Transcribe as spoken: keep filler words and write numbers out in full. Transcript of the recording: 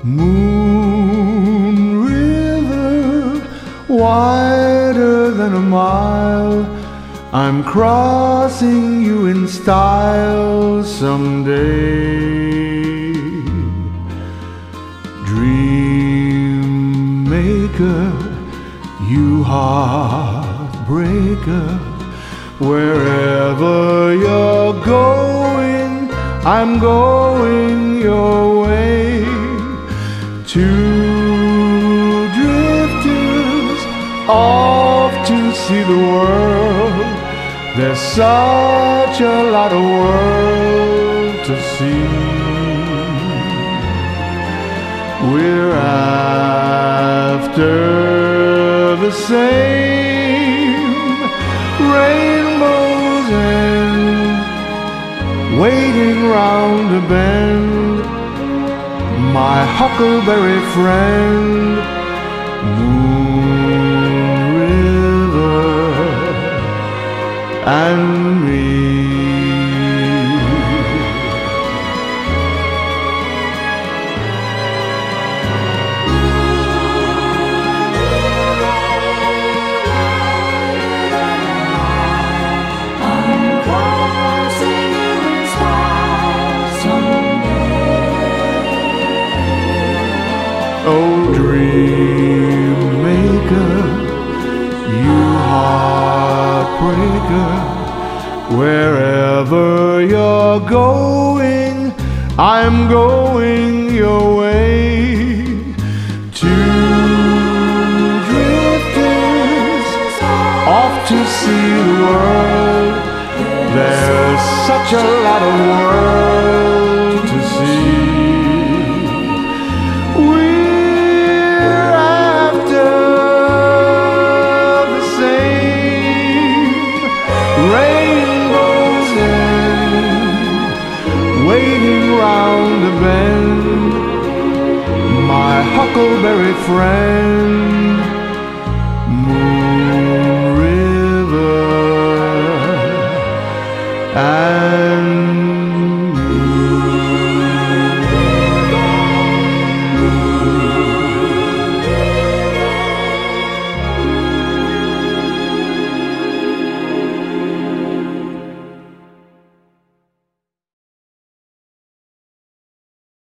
Moon River, wider than a mile, I'm crossing you in style someday. Dream maker, you heartbreaker, wherever you're going, I'm going your way. Two drifters off to see the world. There's such a lot of world to see. We're after the same rainbow's end, waiting round a bend, my huckleberry friend. Moon River and me. Oh, dream maker, you heartbreaker, wherever you're going, I'm going your way. Two drifters off to see the world. There's such a lot of world to see. Rainbows end, waiting round the bend, my huckleberry friend.